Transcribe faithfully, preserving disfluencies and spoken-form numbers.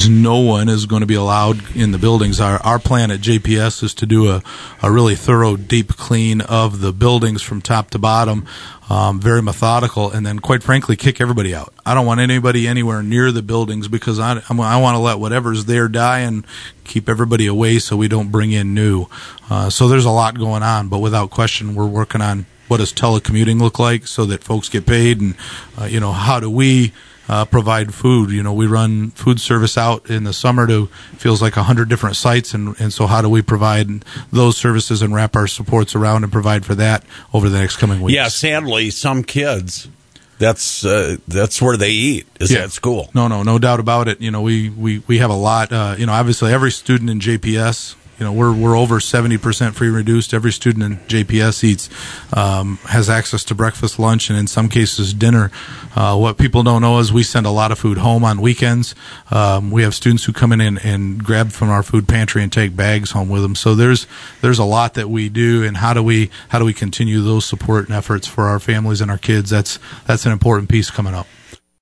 is no one is going to be allowed in the buildings. Our our plan at J P S is to do a, a really thorough, deep clean of the buildings from top to bottom, um, very methodical, and then, quite frankly, kick everybody out. I don't want anybody anywhere near the buildings because I, I want to let whatever's there die and keep everybody away so we don't bring in new. Uh, so there's a lot going on, but without question, we're working on what does telecommuting look like so that folks get paid, and uh, you know, how do we uh, provide food? You know, we run food service out in the summer to feels like a hundred different sites, and, and so how do we provide those services and wrap our supports around and provide for that over the next coming weeks? Yeah, sadly, some kids, that's uh, that's where they eat, is yeah. at school. No, no, no doubt about it. You know, we, we, we have a lot, uh, you know, obviously every student in J P S, you know, we're we're over seventy percent free reduced. Every student in J P S eats, um, has access to breakfast, lunch, and in some cases dinner. Uh, what people don't know is we send a lot of food home on weekends. Um, we have students who come in and, and grab from our food pantry and take bags home with them. So there's there's a lot that we do, and how do we how do we continue those support efforts for our families and our kids? That's that's an important piece coming up.